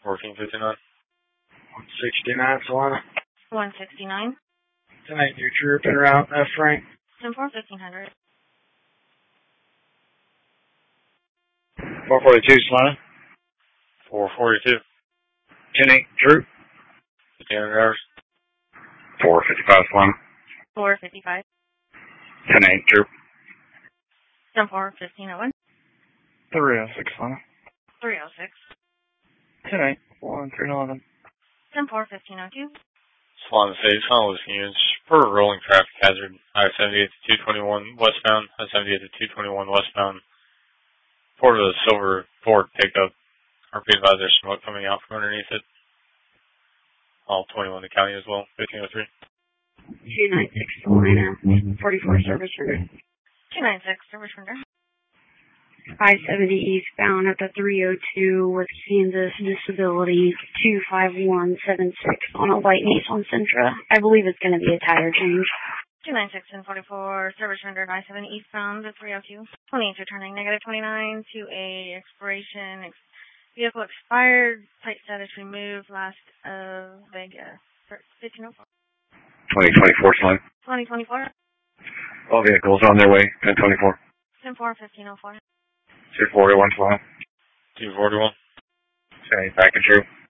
1459. 169, Solana. 169. 10-8, new troop en route, Frank. 10-4, 1500. 442, Solana. 442. 10-8, troop. 1500 hours. 455, Solana. 455. 10-8, troop. 10-4, 1501. 306, Solana. 306. 10-8, 1311. 10-4, 1502. Swan City, San Luis units for rolling traffic hazard. I-78 to 221 westbound. I-78 to 221 westbound. Port of the Silver Ford pickup. RP advised there's smoke coming out from underneath it. All 21 the county as well. 1503. 296 Salina, 44 service render. 296 service render. I-70 eastbound at the 302 with Kansas Disability 25176 on a white Nissan Sentra. I believe it's going to be a tire change. 296 and 44 service render. I-70 eastbound at 302. 28 returning negative 29 to a expiration. Vehicle expired. Plate status removed. Last of Vegas. 1504. 2024, Solana. 2024. All vehicles on their way, 1024. 10-4, 1504. 241, Solana. 241. 10-8, back and true.